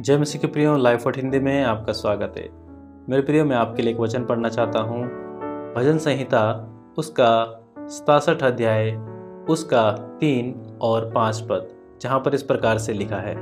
जय मसीह के प्रियो, लाइफ ऑफ हिंदी में आपका स्वागत है। मेरे प्रियो, मैं आपके लिए एक वचन पढ़ना चाहता हूँ। भजन संहिता उसका 67 अध्याय उसका 3 और 5 पद, जहाँ पर इस प्रकार से लिखा है।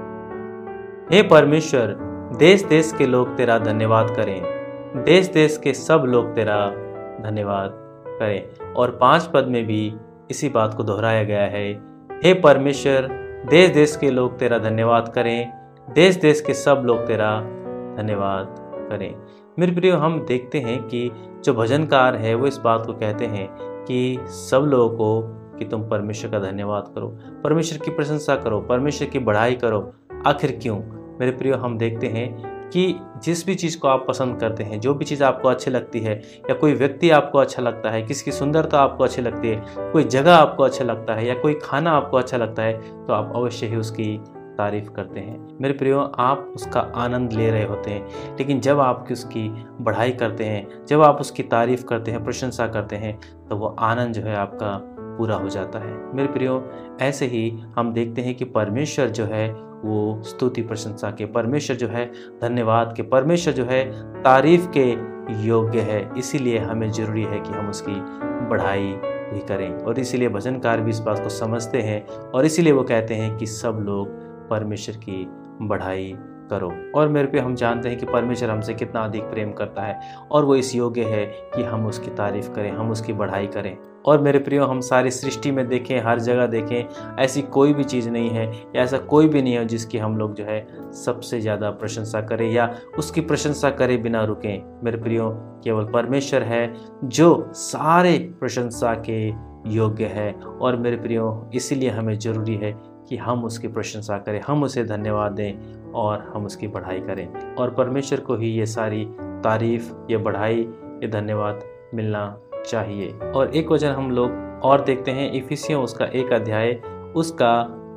हे परमेश्वर, देश देश के लोग तेरा धन्यवाद करें, देश देश के सब लोग तेरा धन्यवाद करें। और 5 पद में भी इसी बात को दोहराया गया है। हे परमेश्वर, देश देश के लोग तेरा धन्यवाद करें, देश देश के सब लोग तेरा धन्यवाद करें। मेरे प्रियो, हम देखते हैं कि जो भजनकार है वो इस बात को कहते हैं कि सब लोगों को कि तुम परमेश्वर का धन्यवाद करो, परमेश्वर की प्रशंसा करो, परमेश्वर की बढ़ाई करो। आखिर क्यों? मेरे प्रियो, हम देखते हैं कि जिस भी चीज़ को आप पसंद करते हैं, जो भी चीज़ आपको अच्छी लगती है, या कोई व्यक्ति आपको अच्छा लगता है, किसी की सुंदरता आपको अच्छी लगती है, कोई जगह आपको अच्छा लगता है, या कोई खाना आपको अच्छा लगता है, तो आप अवश्य ही उसकी तारीफ करते हैं। मेरे प्रियो, आप उसका आनंद ले रहे होते हैं, लेकिन जब आप उसकी बढ़ाई करते हैं, जब आप उसकी तारीफ करते हैं, प्रशंसा करते हैं, तो वो आनंद जो है आपका पूरा हो जाता है। मेरे प्रियो, ऐसे ही हम देखते हैं कि परमेश्वर जो है वो स्तुति प्रशंसा के, परमेश्वर जो है धन्यवाद के, परमेश्वर जो है तारीफ के योग्य है। इसीलिए हमें जरूरी है कि हम उसकी बढ़ाई भी करें, और इसीलिए भजनकार भी इस बात को समझते हैं, और इसीलिए वो कहते हैं कि सब लोग परमेश्वर की बढ़ाई करो। और मेरे पे हम जानते हैं कि परमेश्वर हमसे कितना अधिक प्रेम करता है, और वो इस योग्य है कि हम उसकी तारीफ करें, हम उसकी बढ़ाई करें। और मेरे प्रियो, हम सारी सृष्टि में देखें, हर जगह देखें, ऐसी कोई भी चीज़ नहीं है, या ऐसा कोई भी नहीं है जिसकी हम लोग जो है सबसे ज़्यादा प्रशंसा करें या उसकी प्रशंसा करे बिना रुकें। मेरे प्रियो, केवल परमेश्वर है जो सारे प्रशंसा के योग्य है। और मेरे प्रियो, इसीलिए हमें ज़रूरी है कि हम उसकी प्रशंसा करें, हम उसे धन्यवाद दें और हम उसकी बढ़ाई करें। और परमेश्वर को ही ये सारी तारीफ, ये बढ़ाई, ये धन्यवाद मिलना चाहिए। और एक वचन हम लोग और देखते हैं, इफिसियों उसका 1 अध्याय उसका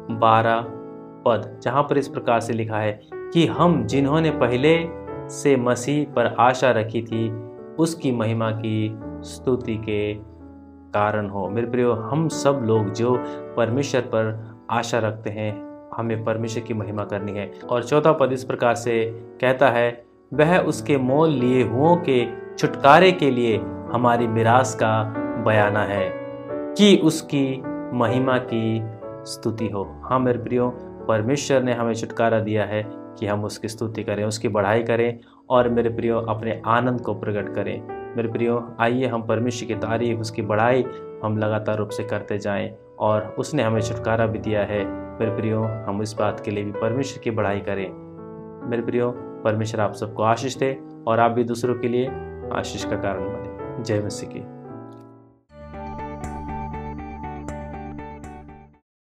12 पद, जहाँ पर इस प्रकार से लिखा है कि हम जिन्होंने पहले से मसीह पर आशा रखी थी, उसकी महिमा की स्तुति के कारण हो। मेरे प्रियो, हम सब लोग जो परमेश्वर पर आशा रखते हैं, हमें परमेश्वर की महिमा करनी है। और 14 पद इस प्रकार से कहता है, वह उसके मोल लिए हुओं के छुटकारे के लिए हमारी मिरास का बयाना है कि उसकी महिमा की स्तुति हो। हाँ मेरे प्रियो, परमेश्वर ने हमें छुटकारा दिया है कि हम उसकी स्तुति करें, उसकी बढ़ाई करें, और मेरे प्रियो अपने आनंद को प्रकट करें। मेरे प्रियो, आइए हम परमेश्वर की तारीफ, उसकी बढ़ाई हम लगातार रूप से करते जाएं, और उसने हमें छुटकारा भी दिया है। मेरे प्रियो, हम इस बात के लिए भी परमेश्वर की बढ़ाई करें। मेरे प्रियो, परमेश्वर आप सबको आशीष दे, और आप भी दूसरों के लिए आशीष का कारण बने। जय मसीह की।